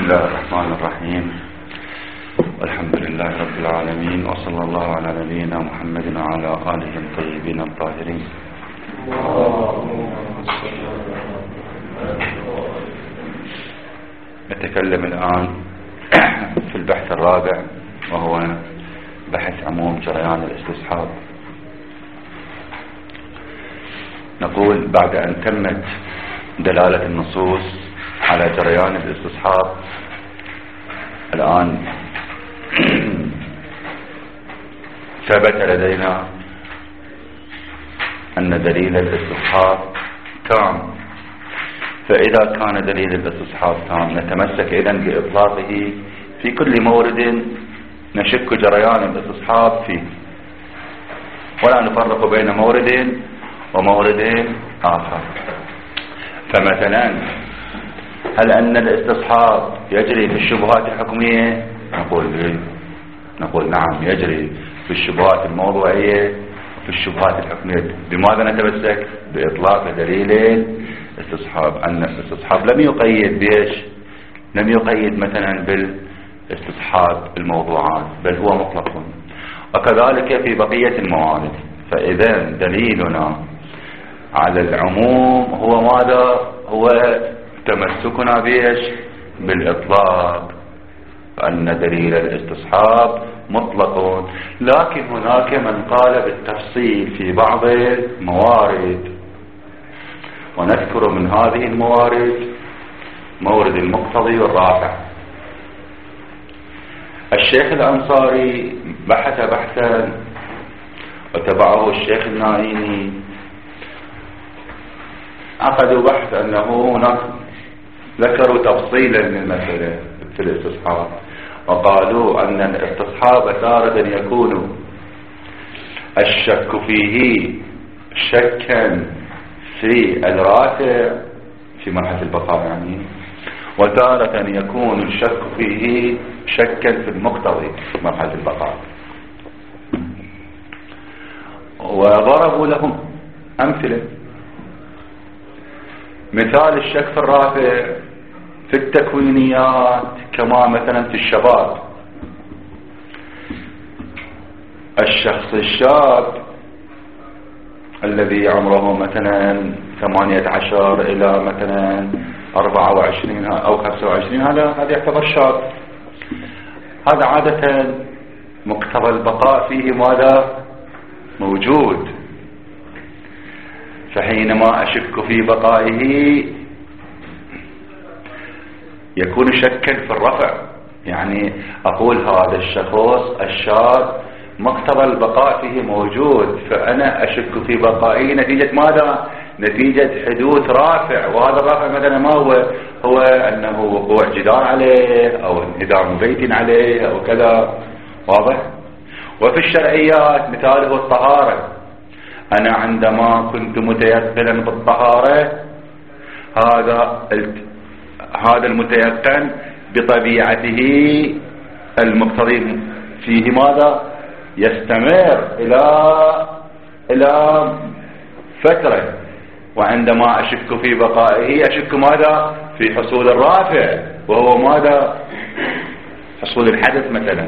الله الرحمن الرحيم. والحمد لله رب العالمين، وصلى الله على نبينا محمد وعلى آله الطيبين الطاهرين. نتكلم الآن في البحث الرابع، وهو بحث عموم جريان الاستصحاب. نقول بعد أن تمت دلالة النصوص على جريان الاستصحاب، الآن ثبت لدينا أن دليل الاستصحاب تام. فإذا كان دليل الاستصحاب تام، نتمسك إذن بإطلاقه في كل مورد نشك جريان الاستصحاب فيه، ولا نفرق بين مورد ومورد آخر. فمثلا هل أن الاستصحاب يجري في الشبهات الحكمية؟ نقول نعم، يجري في الشبهات الموضوعية وفي الشبهات الحكمية. بماذا نتمسك؟ بإطلاق دليل الاستصحاب. أن الاستصحاب لم يقيد بإيش؟ لم يقيد مثلا بالاستصحاب الموضوعات، بل هو مطلق. وكذلك في بقية الموارد. فإذا دليلنا على العموم هو ماذا؟ هو تمسكنا بإيش؟ بالإطلاق، أن دليل الاستصحاب مطلق. لكن هناك من قال بالتفصيل في بعض الموارد، ونذكر من هذه الموارد مورد المقتضي والرافع. الشيخ الأنصاري بحث بحثا وتبعه الشيخ النائيني، عقدوا بحث أنه هناك ذكروا تفصيلا للمسألة في الاستصحاب، وقالوا أن الاستصحاب تارة يكون الشك فيه شكا في الرافع في مرحلة البقاء يعني، وتارة يكون الشك فيه شكا في المقتضي في مرحلة البقاء. وضربوا لهم أمثلة. مثال الشك في الرافع في التكوينيات، كما مثلا في الشباب. الشخص الشاب الذي عمره مثلا 18 إلى مثلا 24 أو 25، هذا يعتبر شاب. هذا عادة مقتضى البقاء فيه ماذا؟ موجود. فحينما أشك في بقائه يكون شكا في الرفع، يعني أقول هذا الشخص الشاب مقتضى البقاء فيه موجود، فأنا أشك في بقائه نتيجة ماذا؟ نتيجة حدوث رافع. وهذا الرافع مثلا ما هو أنه وقوع جدار عليه أو انهدام بيت عليه أو كذا. واضح؟ وفي الشرعيات مثاله الطهارة. أنا عندما كنت متيقنا بالطهارة، هذا المتيقن بطبيعته المقتضي فيه ماذا؟ يستمر إلى فترة. وعندما أشك في بقائه أشك ماذا؟ في حصول الرافع، وهو ماذا؟ حصول الحدث مثلا.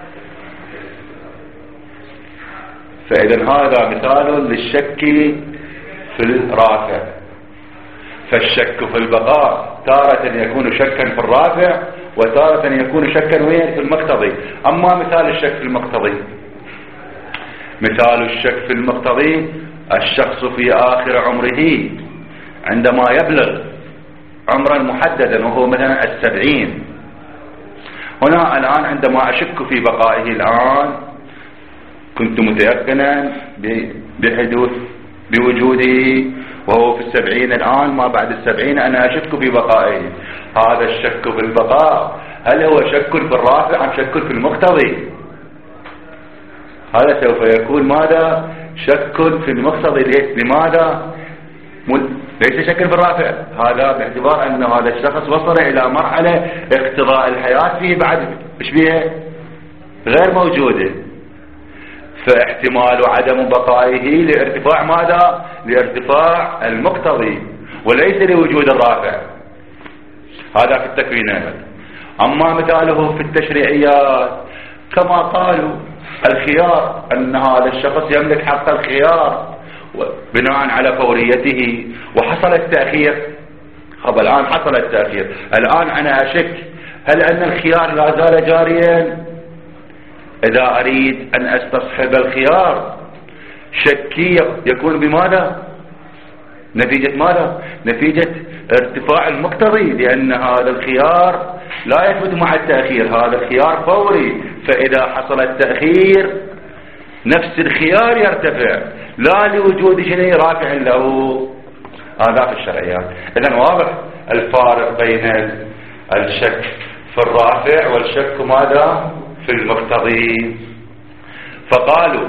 فإذا هذا مثال للشك في الرافع. فالشك في البقاء تارة يكون شكا في الرافع، وتارة يكون شكا في المقتضي. أما مثال الشك في المقتضي، مثال الشك في المقتضي الشخص في آخر عمره عندما يبلغ عمرا محددا، وهو مثلا 70. هنا الآن عندما أشك في بقائه، الآن كنت متيقنا بوجوده وهو في 70. الآن ما بعد 70 أنا أشك في بقائه. هذا الشك في البقاء هل هو شك في الرافع أم شك في المقتضي؟ هذا سوف يكون ماذا؟ شك في المقتضي. لماذا؟ ليس شك في الرافع. هذا باعتبار أن هذا الشخص وصل إلى مرحلة اقتضاء الحياة فيه بعد بها غير موجودة، فاحتمال عدم بقائه لارتفاع ماذا؟ لارتفاع المقتضي وليس لوجود الرافع. هذا في التكوينات. أما مثاله في التشريعيات كما قالوا الخيار، أن هذا الشخص يملك حق الخيار بناء على فوريته، وحصل التأخير. طب الآن حصل التأخير، الآن أنا أشك هل أن الخيار لا زال جاريا؟ إذا أريد أن أستصحب الخيار شكي يكون بماذا؟ نتيجة ماذا؟ نتيجة ارتفاع المقتضي، لأن هذا الخيار لا يثبت مع التأخير، هذا الخيار فوري، فإذا حصل التأخير نفس الخيار يرتفع لا لوجود شيء رافع له. هذا في الشرعيات. إذن واضح الفارق بين الشك في الرافع والشك ماذا؟ في المقتضي. فقالوا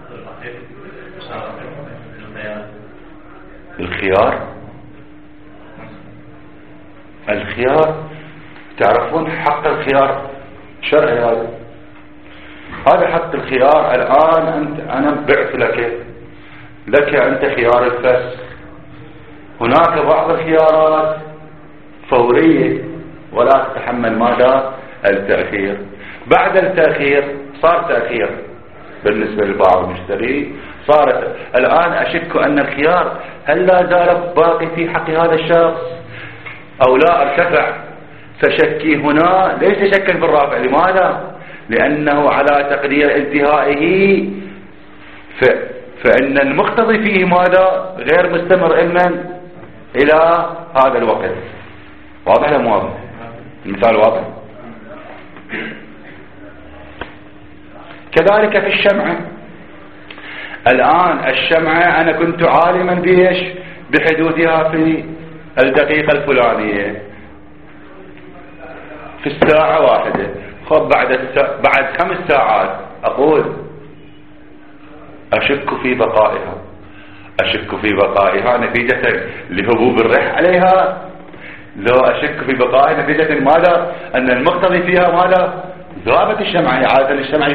الخيار تعرفون حق الخيار شرعي، هذا حق الخيار. الآن أنا بعت لك أنت خيار الفسخ. هناك بعض الخيارات فورية ولا تتحمل ماذا؟ التأخير. بعد التأخير صار تأخير بالنسبة لبعض المشتري، صارت الآن أشك أن الخيار هل لا زال باقي في حق هذا الشخص أو لا ارتفع. فشكي هنا ليس شكا في الرافع. لماذا؟ لأنه على تقدير انتهائه، فإن المقتضي فيه ماذا؟ غير مستمر إلى هذا الوقت. واضح ولا مو واضح؟ المثال واضح. كذلك في الشمعة. الآن الشمعة أنا كنت عالما بحدوثها في الدقيقة الفلانية في الساعة 1. خب بعد 5 ساعات أقول أشك في بقائها نتيجة لهبوب الريح عليها. لو أشك في بقائها نتيجة ماذا؟ أن المقتضي فيها ماذا؟ ذابت الشمعة. عادة الشمعة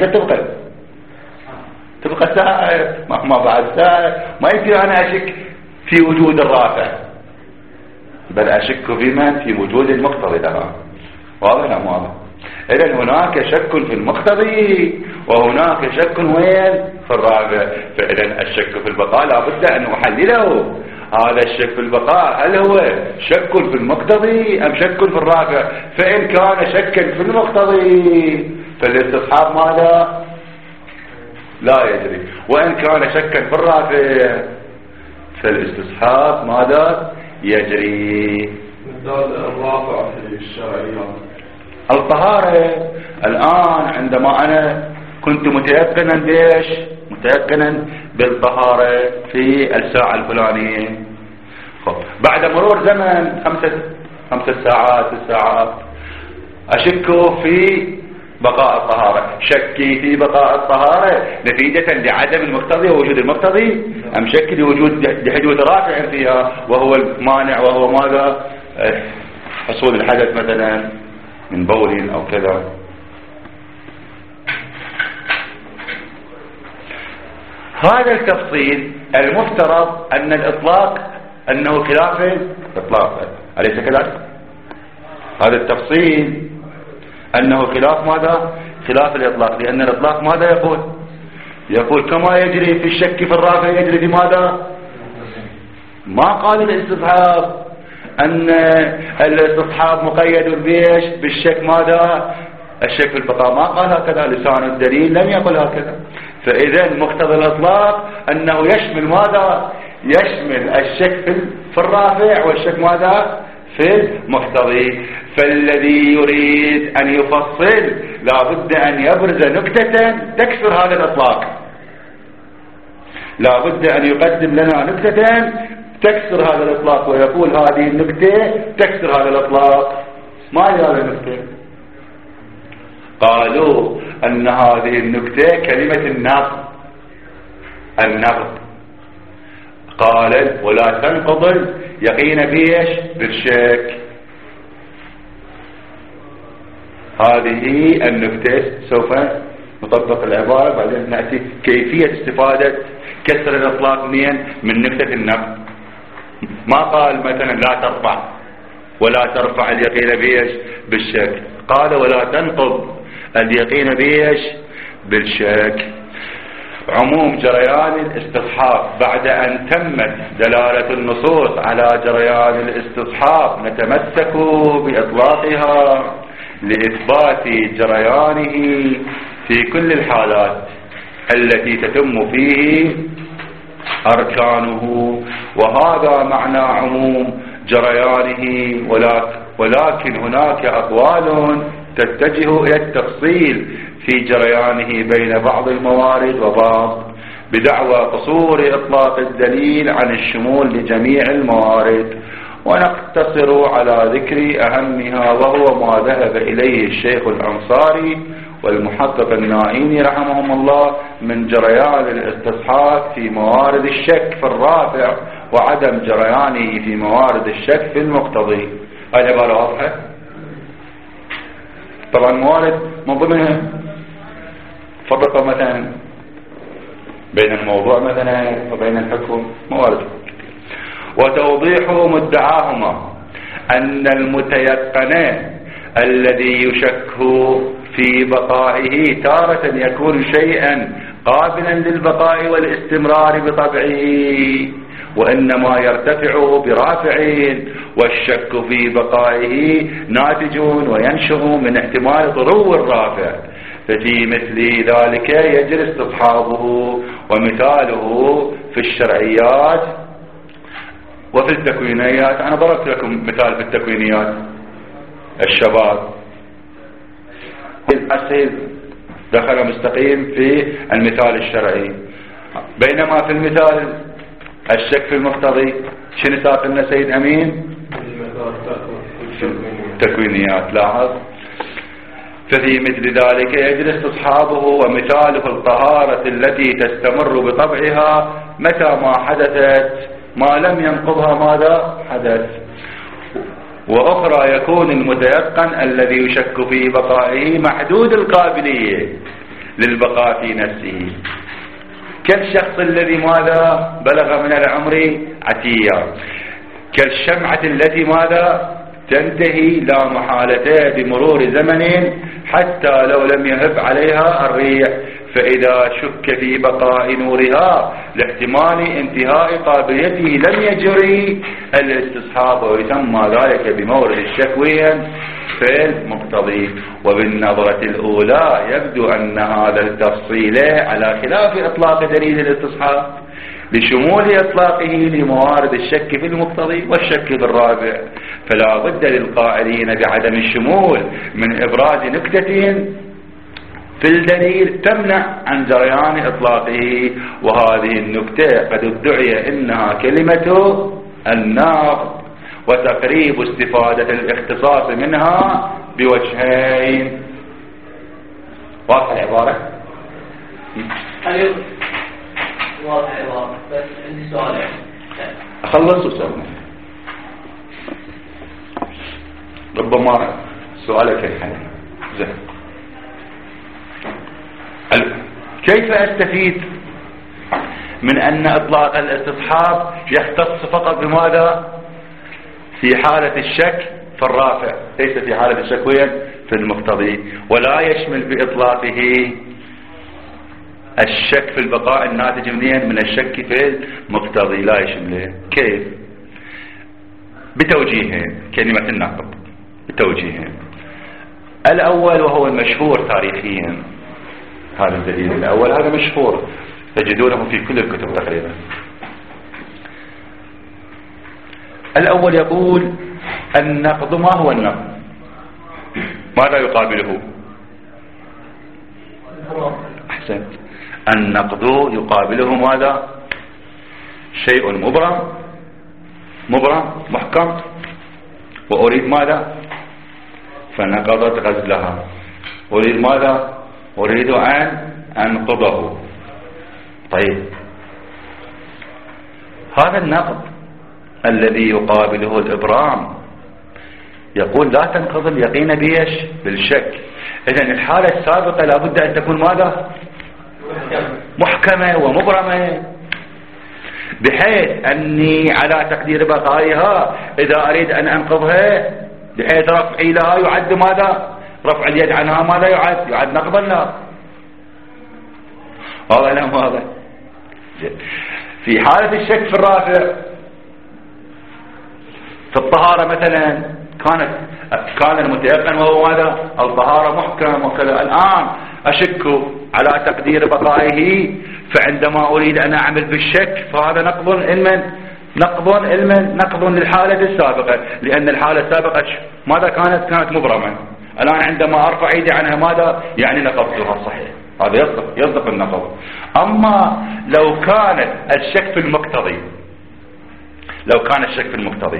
تبقى ساعة، ما بعد ساعة. ما يمكن أنا أشك في وجود الرافع، بل أشك في وجود المقتضي لها. واضح أم واضح؟ إذن هناك شك في المقتضي وهناك شك وين؟ في الرافع. فإذن الشك في البقاء لابد أن أحلله. هذا الشك في البقاء هل هو شك في المقتضي أم شك في الرافع؟ فإن كان شكا في المقتضي فالاستصحاب ماذا؟ لا يجري. وإن كان شكا في الرافع فالاستصحاب ماذا؟ يجري. مثال الرافع في الشرعيات الطهارة. الآن عندما أنا كنت متيقنا بالطهارة في الساعة الفلانية، بعد مرور زمن 5 ساعات 6 ساعات أشك في بقاء الطهارة. شكي في بقاء الطهارة نتيجة لعدم المقتضي ووجود المقتضي، أم شك لحدوث رافع فيها وهو المانع، وهو ماذا؟ حصول الحدث مثلا من بول أو كذا. هذا التفصيل المفترض أن الإطلاق أنه خلاف الإطلاق، أليس كذلك؟ هذا التفصيل أنه خلاف ماذا؟ خلاف الإطلاق، لأن الإطلاق ماذا يقول كما يجري في الشك في الرافع يجري في ماذا؟ ما قال الاستصحاب أن الاستصحاب مقيد بالشك ماذا؟ الشك في البقاء ما قال هكذا، لسان الدليل لم يقل هكذا. فإذا مقتضى الإطلاق أنه يشمل ماذا؟ يشمل الشك في الرافع والشك ماذا؟ في المقتضي. فالذي يريد أن يفصل لابد أن يبرز نكتة تكسر هذا الإطلاق، لابد أن يقدم لنا نكتة تكسر هذا الإطلاق ويقول هذه النكتة تكسر هذا الإطلاق. ما هي هذه النكتة؟ قالوا أن هذه النكتة كلمة النقض. قال ولا تنقض يقين بالشك. هذه النكتة سوف نطبق العبارة بعدين نأتي كيفية استفادة كسر الإطلاق من نكتة النقض. ما قال مثلا لا ترفع ولا ترفع اليقين بيش بالشك. قال ولا تنقض اليقين بيش بالشك. عموم جريان الاستصحاب بعد أن تمت دلالة النصوص على جريان الاستصحاب نتمسك بإطلاقها لإثبات جريانه في كل الحالات التي تتم فيه أركانه. وهذا معنى عموم جريانه. ولكن هناك أقوال تتجه إلى التفصيل في جريانه بين بعض الموارد وبعض بدعوى قصور إطلاق الدليل عن الشمول لجميع الموارد، ونقتصر على ذكر أهمها وهو ما ذهب إليه الشيخ الأنصاري والمحقق النائيني رحمهم الله من جريان الاستصحاب في موارد الشك في الرافع وعدم جريانه في موارد الشك في المقتضي. العبارة واضحة؟ طبعا موارد من ضمنها فرق مثلا بين الموضوع مثلا وبين الحكم موارد. وتوضيح مدعاهما أن المتيقن الذي يشك في بقائه تارة يكون شيئا قابلا للبقاء والاستمرار بطبعه، وإنما يرتفع برافعين، والشك في بقائه ناتج وينشأ من احتمال طلوع الرافع، ففي مثل ذلك يجري استصحابه. ومثاله في الشرعيات وفي التكوينيات. أنا ضربت لكم مثال في التكوينيات الشباب الأسهل دخل مستقيم في المثال الشرعي، بينما في المثال الشك في المقتضي شنو ساق لنا سيد أمين؟ التكوينيات. لاحظ. ففي مثل ذلك يجري استصحابه. ومثاله الطهارة التي تستمر بطبعها متى ما حدثت ما لم ينقضها ماذا حدث. وأخرى يكون المتيقن الذي يشك في بقائه محدود القابلية للبقاء في نفسه، كالشخص الذي ماذا بلغ من العمر عتيا، كالشمعة التي ماذا تنتهي لا محالة بمرور زمن حتى لو لم يهب عليها الريح، فإذا شك في بقاء نورها لاحتمال انتهاء قابليته لم يجري الاستصحاب، ويسمى ذلك بمورد الشكوين في المقتضي. وبالنظرة الأولى يبدو أن هذا التفصيل على خلاف إطلاق دليل الاستصحاب بشمول إطلاقه لموارد الشك في المقتضي والشك بالرابع، فلا بد للقائلين بعدم الشمول من إبراز نكتة في الدليل تمنع عن جريان إطلاقه. وهذه النكتة قد ادعي إنها كلمة النقض، وتقريب استفادة الاختصاص منها بوجهين. واضح العبارة؟ واضح العبارة، بس عندي سؤال. أخلص وسألنا ربما سؤالك الحين. زين. كيف أستفيد من أن إطلاق الاستصحاب يختص فقط بماذا؟ في حالة الشك في الرافع، ليس في حالة الشك في المقتضي، ولا يشمل بإطلاقه الشك في البقاء الناتج من الشك في المقتضي، لا يشمله. كيف؟ بتوجيهين. كلمة النقض بتوجيهين. الأول وهو المشهور تاريخيا، هذا الدليل الأول هذا مشهور تجدونه في كل الكتب تقريبا. الأول يقول النقض. ما هو النقض؟ ماذا يقابله؟ أحسنت. النقض يقابله ماذا؟ شيء مبرم محكم، وأريد ماذا؟ فنقضت غزلها. أريد ماذا؟ أريد أن أنقضه. طيب، هذا النقض الذي يقابله الإبرام يقول لا تنقض اليقين بيش بالشك. إذن الحالة السابقة لابد أن تكون ماذا؟ محكمة ومبرمة. بحيث أني على تقدير بقائها إذا أريد أن أنقضها بحيث رفعي لها يعد ماذا؟ رفع اليد عنها ماذا يعد نقضا لها. هذا لا هذا. في حالة الشك في الرافع في الطهارة مثلا كان المتيقن وهو ماذا؟ الطهارة محكم وكذا، الآن أشك على تقدير بقائه، فعندما أريد أن أعمل بالشك فهذا نقض للحالة السابقة، لأن الحالة السابقة ماذا كانت مبرمة. الآن عندما أرفع يدي عنها ماذا؟ يعني نقضتها صحيح، هذا يصدق النقض. أما لو كانت الشك في المقتضي، لو كان الشك في المقتضي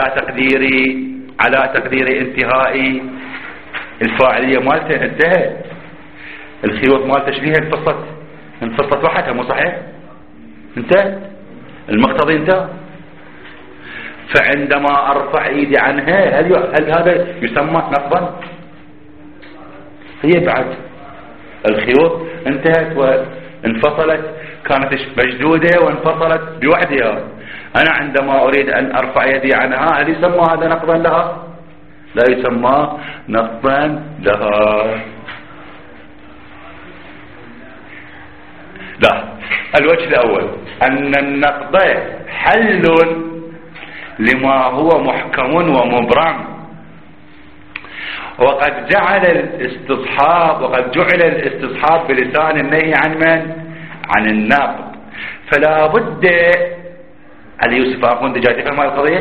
على تقدير انتهاء الفاعلية مالته انتهت، الخيوط مال تشبيهها انفصلت وحدها، مو صحيح؟ انتهت، المقتضي انتهى. فعندما ارفع ايدي عنها هل هذا يسمى نقضا؟ هي بعد الخيوط انتهت وانفصلت، كانت مشدودة وانفصلت بوحدها. انا عندما اريد ان ارفع يدي عنها هل يسمى هذا نقضا لها؟ لا يسمى نقضا لها. لا، الوجه الأول أن النقض حل لما هو محكم ومبرم، وقد جعل الاستصحاب بلسان النهي عن النقض. فلا بد علي يوسف أخوان دجاجة فهم هذه القضية؟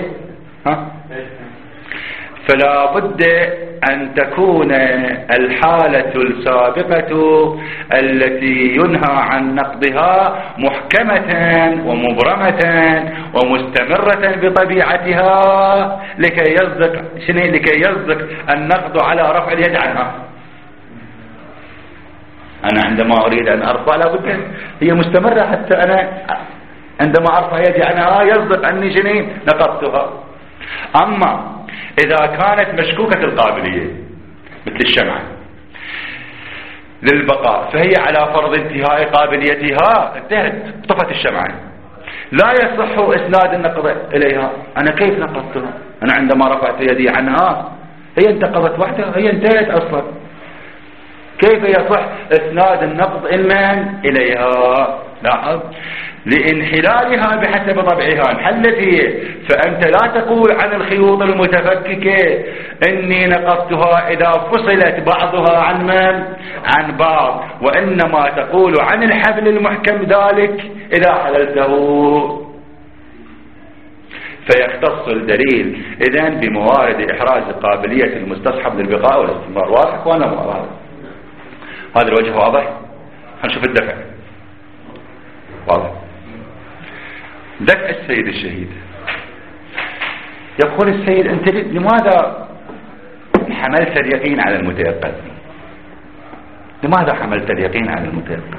فلا بد أن تكون الحالة السابقة التي ينهى عن نقضها محكمة ومبرمة ومستمرة بطبيعتها لكي يصدق النقض على رفع اليد عنها. أنا عندما أريد أن أرفع لابد هي مستمرة، حتى أنا عندما أرفع يدي عنها يصدق أني نقضتها. أما إذا كانت مشكوكة القابلية مثل الشمعة للبقاء فهي على فرض انتهاء قابليتها انتهت، طفت الشمعة، لا يصح إسناد النقض إليها. أنا كيف نقضتها؟ أنا عندما رفعت يدي عنها هي انتقضت وحدها، هي انتهت أصلا، كيف يصح إسناد النقض إليها؟ لاحظ، لانحلالها بحسب طبعها انحلت هي. فأنت لا تقول عن الخيوط المتفككة إني نقضتها إذا فصلت بعضها عن بعض، وإنما تقول عن الحبل المحكم ذلك إذا حللته. فيختص الدليل إذن بموارد إحراز قابلية المستصحب للبقاء والاستمرار. واضح ولا مو واضح؟ هذا الوجه واضح. هنشوف الدفع واضح. دفع السيد الشهيد، يقول السيد أنت لماذا حملت اليقين على المتيقن؟ لماذا حملت اليقين على المتيقن؟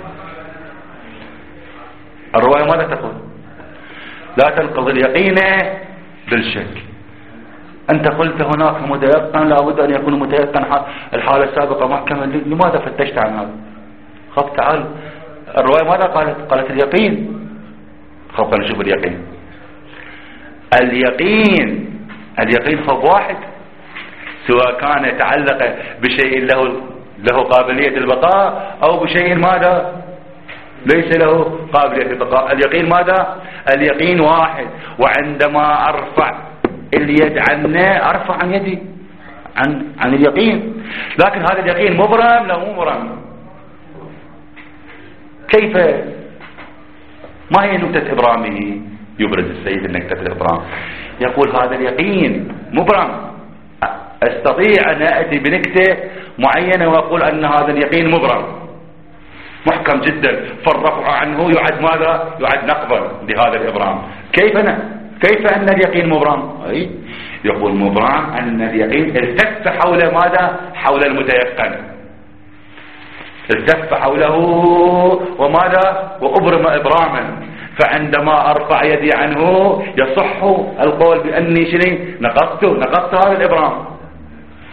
الرواية ماذا تقول؟ لا تنقض اليقين بالشك. أنت قلت هناك متيقن لابد أن يكون متيقن الحالة السابقة محكمة، لماذا فتشت عن هذا؟ خب تعال، الرواية ماذا قالت اليقين. خب نشوف اليقين. اليقين خب واحد، سواء كان يتعلق بشيء له قابلية البقاء أو بشيء ماذا ليس له قابلية البقاء. اليقين ماذا؟ اليقين واحد. وعندما أرفع اليد عنه أرفع عن يدي عن اليقين، لكن هذا اليقين مبرم لا مو مبرم. كيف؟ ما هي نكتة إبرامه؟ يبرز السيد النكتة الإبرام، يقول هذا اليقين مبرم، أستطيع أن أأتي بنكتة معينة وأقول أن هذا اليقين مبرم محكم جدا، فالرفع عنه يعد ماذا؟ يعد نقضا لهذا الإبرام. كيف أن اليقين مبرم؟ يقول مبرم أن اليقين التف حول ماذا؟ حول المتيقن، التف حوله وماذا؟ وأبرم إبراما. فعندما أرفع يدي عنه يصح القول بأني نقضت هذا الإبرام.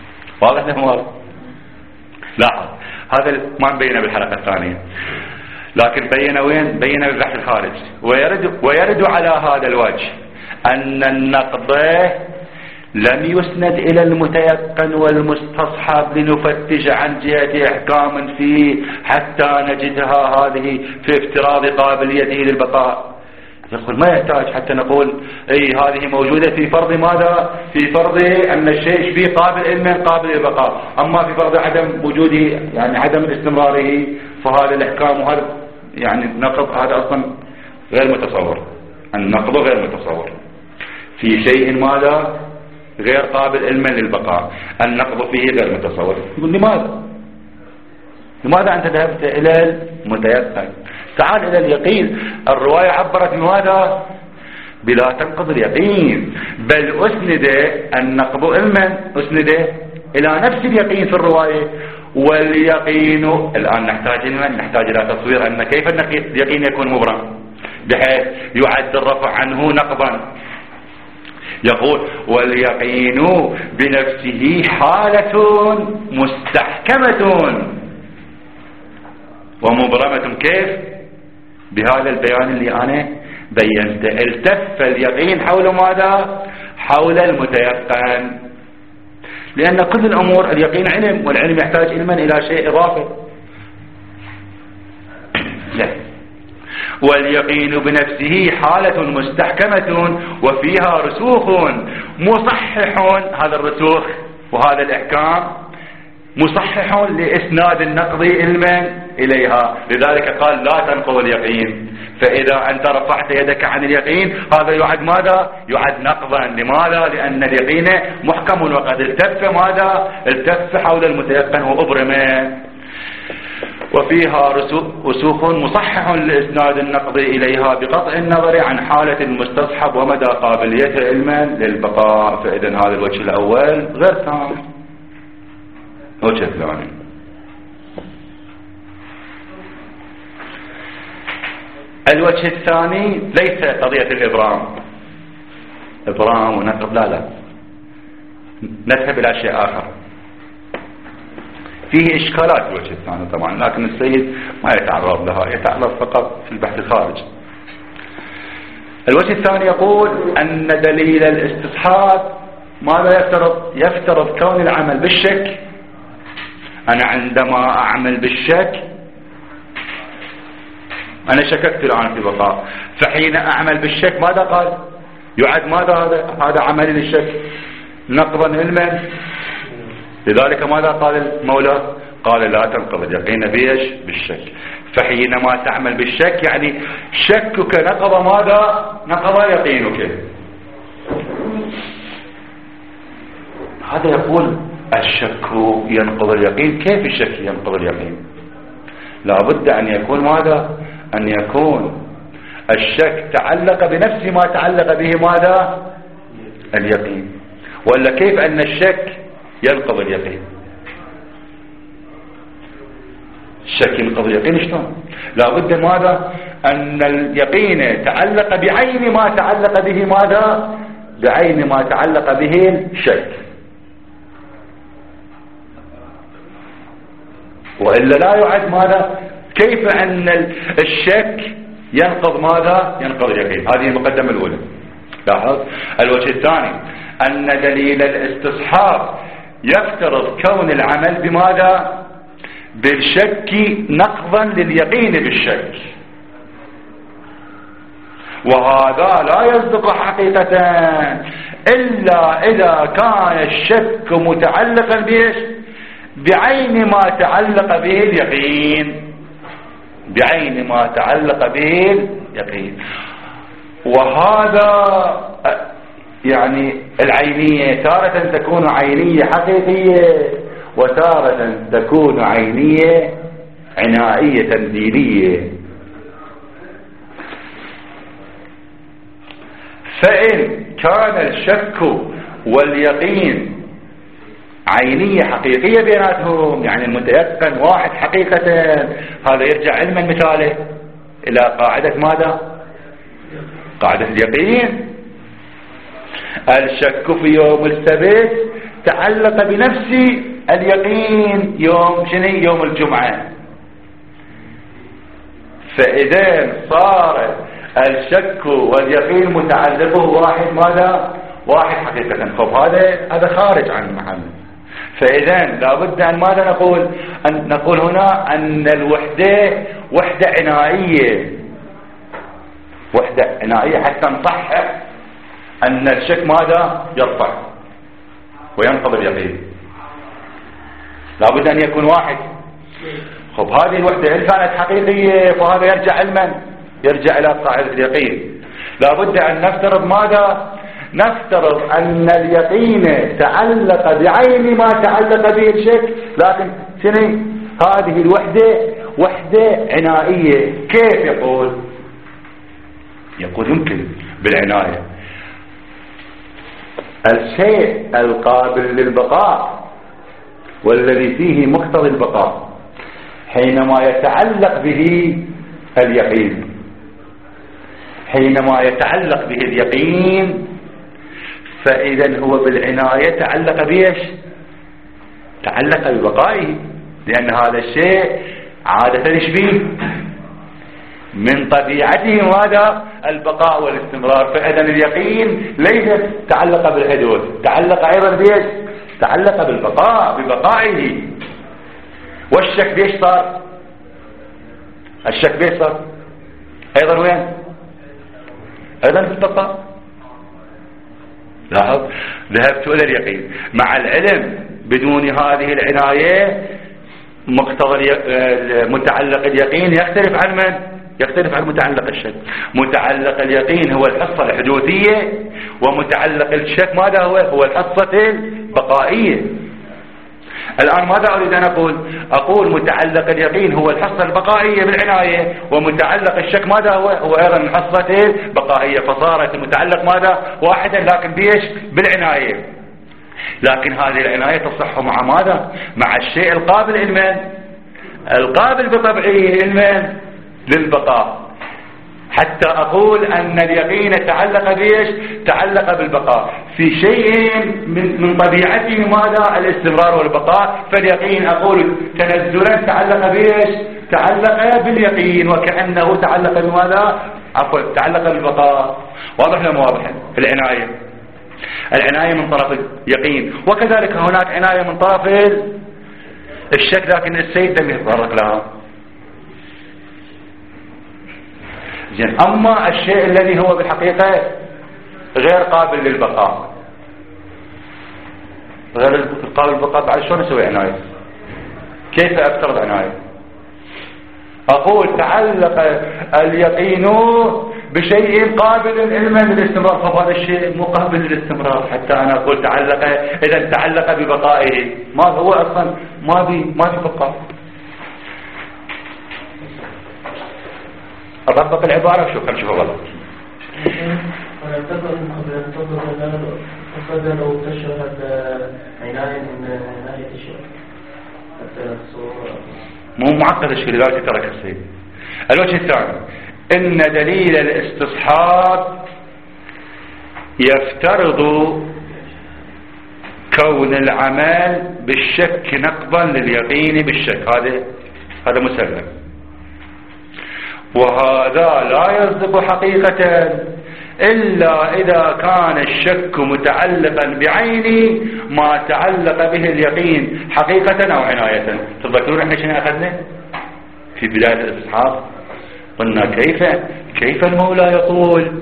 واضح نموال؟ لاحظ، هذا ما نبينه بالحلقة الثانية. لكن بين وين؟ بين بالبحث الخارجي. ويرد على هذا الوجه أن النقض لم يسند إلى المتيقن والمستصحب لنفتش عن جهة إحكام فيه حتى نجدها هذه في افتراض قابليته للبقاء. يقول ما يحتاج حتى نقول هذه موجودة في فرض ماذا؟ في فرض أن الشيء فيه قابل علما قابل للبقاء. أما في فرض عدم وجوده يعني عدم استمراره فهذا الإحكام وهذا يعني نقض هذا أصلا غير متصور. النقض غير متصور في شيء ماذا؟ غير قابل علما للبقاء. النقض فيه غير متصور. يقول لماذا أنت ذهبت إلى المتيقن؟ تعال إلى اليقين. الرواية عبرت بماذا؟ بلا تنقض اليقين، بل أسند النقض علما أسند إلى نفس اليقين في الرواية. واليقين الآن نحتاج إلى تصوير أن كيف اليقين يكون مبرم بحيث يعد الرفع عنه نقضا. يقول واليقين بنفسه حالة مستحكمة ومبرمة. كيف؟ بهذا البيان اللي أنا بينته. التف اليقين حول ماذا؟ حول المتيقن، لأن كل الأمور اليقين علم، والعلم يحتاج علما إلى شيء إضافي. لا، واليقين بنفسه حالة مستحكمة وفيها رسوخ مصحح. هذا الرسوخ وهذا الإحكام مصحح لإسناد النقض علما إليها. لذلك قال لا تنقض اليقين. فإذا أنت رفعت يدك عن اليقين هذا يعد ماذا؟ يعد نقضا. لماذا؟ لأن اليقين محكم وقد التف ماذا؟ التف حول المتيقن وأبرم. وفيها رسوخ مصحح لإسناد النقض إليها بقطع النظر عن حالة المستصحب ومدى قابليته علما للبقاء. فإذا هذا الوجه الأول غير تام. وجه الثاني الوجه الثاني ليس قضية إبرام ونقض، لا نذهب إلى شيء آخر فيه إشكالات. الوجه الثاني طبعا لكن السيد ما يتعرض لها، يتعرض فقط في البحث الخارجي. الوجه الثاني يقول أن دليل الاستصحاب ماذا يفترض كون العمل بالشك. أنا عندما أعمل بالشك أنا شككت الآن في بقاء، فحين أعمل بالشك ماذا قال؟ يعد ماذا هذا عمل للشك نقضا علما. لذلك ماذا قال المولى؟ قال لا تنقض اليقين بيش بالشك. فحينما تعمل بالشك يعني شكك نقض ماذا؟ نقض يقينك. هذا يقول الشك ينقض اليقين. كيف الشك ينقض اليقين؟ لابد أن يكون ماذا؟ أن يكون الشك تعلق بنفس ما تعلق به ماذا؟ اليقين. ولا كيف أن الشك ينقض اليقين؟ الشك ينقض اليقين شلون؟ لابد ماذا؟ أن اليقين تعلق بعين ما تعلق به ماذا؟ بعين ما تعلق به الشك، وإلا لا يعد ماذا؟ كيف أن الشك ينقض ماذا؟ ينقض اليقين. هذه المقدمة الأولى. لاحظ الوجه الثاني أن دليل الاستصحاب يفترض كون العمل بماذا؟ بالشك نقضا لليقين بالشك، وهذا لا يصدق حقيقة إلا إذا كان الشك متعلقا بإيش؟ بعين ما تعلق به اليقين، بعين ما تعلق به اليقين. وهذا يعني العينية تارة تكون عينية حقيقية وتارة تكون عينية عنائية تمثيلية. فإن كان الشك واليقين عينية حقيقية بيناتهم، يعني المتيقن واحد حقيقة، هذا يرجع علما مثاله إلى قاعدة ماذا؟ قاعدة اليقين. الشك في يوم السبت تعلق بنفس اليقين يوم شنو؟ يوم الجمعة. فإذا صار الشك واليقين متعلقه واحد ماذا؟ واحد حقيقة. خب هذا خارج عن المحل. فإذا لابد أن ماذا نقول؟ أن نقول هنا أن الوحدة وحدة عنائية، وحدة عنائية حتى نصحح أن الشك ماذا؟ يرفع وينقض اليقين. لابد أن يكون واحد. خب هذه الوحدة إن كانت حقيقية فهذا يرجع علما، يرجع إلى صاحب اليقين. لابد أن نفترض ماذا؟ نفترض أن اليقين تعلق بعين ما تعلق به الشك، لكن شنو هذه الوحدة؟ وحدة عنائية. كيف يقول؟ يقول يمكن بالعناية الشيء القابل للبقاء والذي فيه مقتضى البقاء حينما يتعلق به اليقين، حينما يتعلق به اليقين فإذا هو بالعناية تعلق بيش؟ تعلق ببقائه، لأن هذا الشيء عادة يشبيه من طبيعته هذا البقاء والاستمرار. فإذا اليقين ليس تعلق بالحدوث، تعلق أيضا بيش؟ تعلق بالبقاء، ببقائه. والشك بيش صار؟ الشك بيش صار؟ أيضا وين؟ أيضا في البقاء. لاحظ، ذهبت إلى اليقين مع العلم بدون هذه العناية مقتضى متعلق اليقين يختلف عن من؟ يختلف عن متعلق الشك. متعلق اليقين هو الحصة الحدوثية، ومتعلق الشك ماذا هو؟ هو الحصة البقائية. الآن ماذا أريد أن أقول؟ أقول متعلق اليقين هو الحصة البقائية بالعناية، ومتعلق الشك ماذا هو؟ هو أيضا الحصة البقائية. فصارت المتعلق ماذا؟ واحدا لكن بيش؟ بالعناية. لكن هذه العناية تصح مع ماذا؟ مع الشيء القابل للمن؟ القابل بطبعه للمن؟ للبقاء. حتى أقول أن اليقين تعلق بيش؟ تعلق بالبقاء. في شيء من طبيعته ماذا؟ الاستمرار والبقاء. فاليقين أقول تنزلا تعلق بيش؟ تعلق باليقين، وكأنه تعلق بماذا؟ عفوا، تعلق بالبقاء. واضح ولا مو واضح؟ العناية، العناية من طرف اليقين، وكذلك هناك عناية من طرف الشك، لكن السيد لم يتطرق لها. زين. أما الشيء الذي هو بالحقيقة غير قابل للبقاء، غير قابل للبقاء، بعد شلون نسوي عناية؟ كيف أفترض عناية؟ أقول تعلق اليقين بشيء قابل علما للاستمرار، فهذا الشيء مو قابل للاستمرار حتى أنا أقول تعلق. إذا تعلق ببقائه، ما هو أصلا ما في بقاء. أطبق العبارة وشوف هل شوفها غلط. فقد لو تشهد عناية من عناية الشيء مو معقد الشيء لذلك ترك السيد. الوجه الثاني إن دليل الاستصحاب يفترض كون العمل بالشك نقضا لليقين بالشك، هذا مسلم، وهذا لا يصدق حقيقة إلا إذا كان الشك متعلقا بعين ما تعلق به اليقين حقيقة أو عناية. تذكرون احنا شنو أخذنا في بداية الاستصحاب؟ قلنا كيف المولى يقول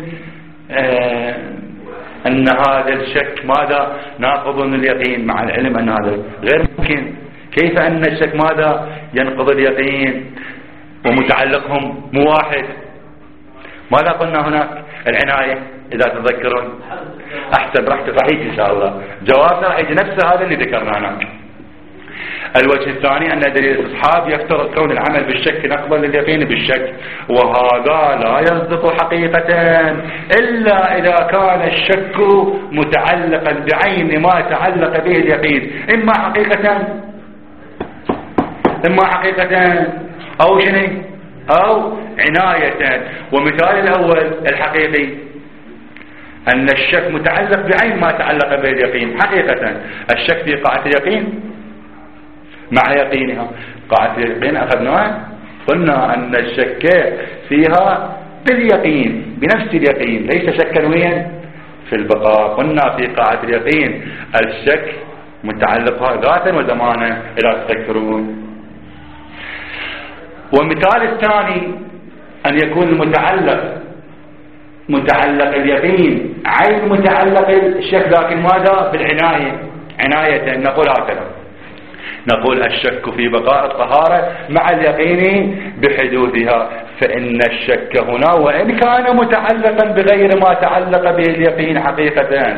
أن هذا الشك ماذا؟ ناقض اليقين، مع العلم أن هذا غير ممكن. كيف أن الشك ماذا؟ ينقض اليقين ومتعلقهم مو واحد. ماذا قلنا هناك؟ العناية، إذا تذكرون. أحسن، راح يجي إن شاء الله جوابنا راح يجي نفس هذا اللي ذكرناه هناك. الوجه الثاني أن دليل الاستصحاب يفترض كون العمل بالشك نقضا لليقين بالشك، وهذا لا يصدق حقيقة إلا إذا كان الشك متعلقا بعين ما تعلق به اليقين، إما حقيقة أو شنو أو عناية. ومثال الأول الحقيقي أن الشك متعلق بعين ما تعلق به اليقين حقيقة. الشك في قاعة اليقين مع يقينها. قاعة اليقين أخذناها قلنا أن الشك فيها باليقين، بنفس اليقين، ليس شكا وين في البقاء. قلنا في قاعدة اليقين الشك متعلقها ذاتا وزمانا إلى تذكرون. والمثال الثاني أن يكون متعلق اليقين عين متعلق الشك، لكن ماذا؟ بالعناية، عناية. نقول هكذا، نقول الشك في بقاء الطهارة مع اليقين بحدوثها، فإن الشك هنا وإن كان متعلقا بغير ما تعلق به اليقين حقيقة،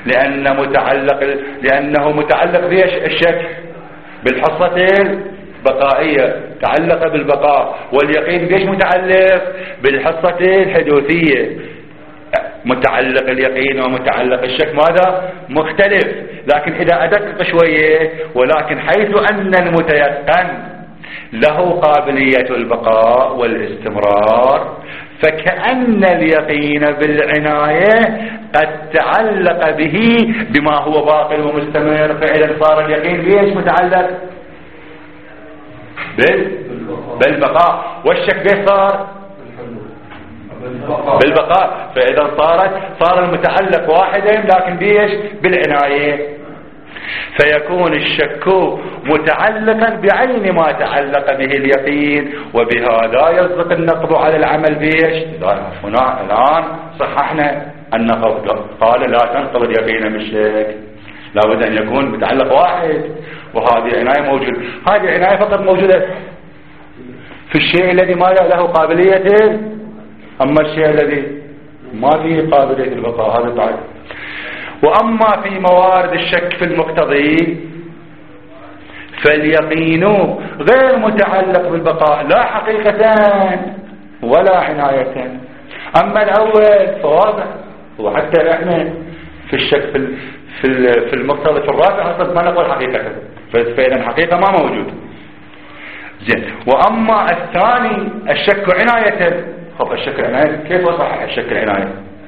لأنه متعلق به الشك بالحصة البقائية، تعلق بالبقاء، واليقين بيش متعلق بالحصة الحدوثية. متعلق اليقين ومتعلق الشك ماذا؟ مختلف. لكن إذا أدقق شوية، ولكن حيث أن المتيقن له قابلية البقاء والاستمرار، فكأن اليقين بالعناية قد تعلق به بما هو باقي ومستمر، فإذا صار اليقين بيش متعلق بالبقاء، والشك بيش صار بالبقاء. فإذا صار المتعلق واحدا لكن بيش بالعناية، فيكون الشك متعلقا بعين ما تعلق به اليقين، وبهذا يصدق النقض على العمل بيش. هنا الآن صححنا النقض، قال لا تنقض اليقين بالشك، لابد أن يكون متعلق واحد، وهذه العناية موجودة. هذه العناية فقط موجودة في الشيء الذي ما له قابلية، أما الشيء الذي ما فيه قابلية البقاء هذا بعد. وأما في موارد الشك في المقتضي فاليقين غير متعلق بالبقاء لا حقيقة ولا عناية. أما الأول فواضح، وحتى احنا في الشك في المقتضي في الرابع أصلا ما نقول حقيقة، فإذا حقيقة ما موجود. زين. وأما الثاني الشك عناية، طب الشك العناية كيف أصحح الشك العناية؟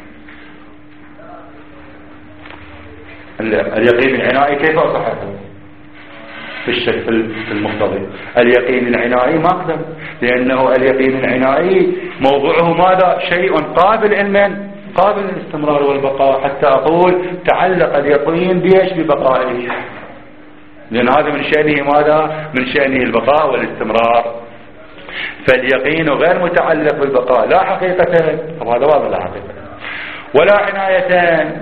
اليقين العنائي كيف أصححه في الشك في المقتضي؟ اليقين العنائي ما أقدم، لأنه اليقين العنائي موضوعه ماذا؟ شيء قابل علما قابل للاستمرار والبقاء، حتى أقول تعلق اليقين بيش ببقائه، لأن هذا من شأنه ماذا؟ من شأنه البقاء والاستمرار. فاليقين غير متعلق بالبقاء لا حقيقة، هذا واضح لا حقيقة ولا عناية.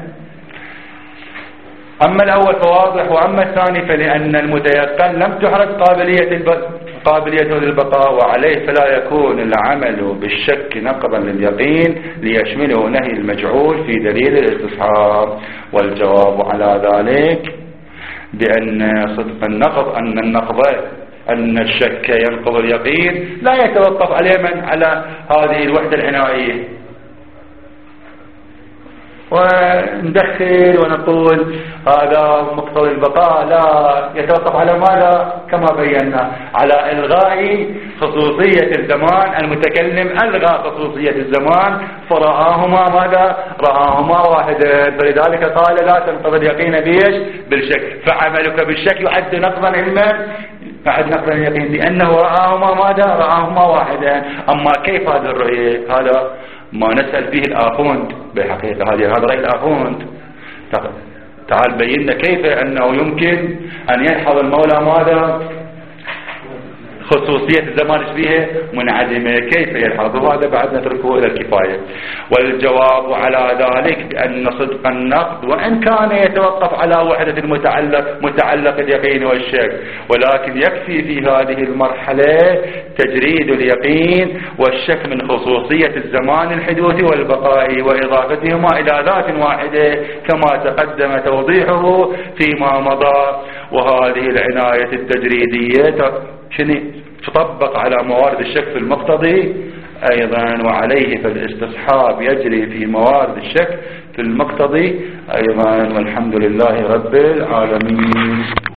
أما الأول فواضح، وأما الثاني فلأن المتيقن لم تحرز قابليته للبقاء، وعليه فلا يكون العمل بالشك نقضا لليقين ليشمله نهي المجعول في دليل الاستصحاب. والجواب على ذلك بأن صدق النقض أن الشك ينقض اليقين لا يتوقف على هذه الوحدة العنائية. وندخل ونقول هذا مقتضى البقاء لا يتوقف على ماذا؟ كما بينا على إلغاء خصوصية الزمان. المتكلم ألغى خصوصية الزمان فرآهما ماذا؟ رآهما واحدا، فلذلك قال لا تنقضي اليقين بيش؟ بالشك. فعملك بالشك يعد نقضا علما، بعد نقض اليقين، لأنه رآهما ماذا؟ رآهما واحدا. أما كيف هذه الرؤية؟ هذا ما نسأل فيه الآخوند بحقيقة، هذا رأي الآخوند. تعال بينا كيف أنه يمكن أن يلحظ المولى ماذا؟ خصوصية الزمان فيها منعدمة، كيف يلحظه؟ هذا بعد نتركه إلى الكفاية. والجواب على ذلك بأن صدق النقد وإن كان يتوقف على وحدة متعلق اليقين والشك، ولكن يكفي في هذه المرحلة تجريد اليقين والشك من خصوصية الزمان الحدوث والبقاء وإضافتهما إلى ذات واحدة كما تقدم توضيحه فيما مضى. وهذه العناية التجريدية تطبق على موارد الشك في المقتضي أيضا، وعليه فالاستصحاب يجري في موارد الشك في المقتضي أيضا. والحمد لله رب العالمين.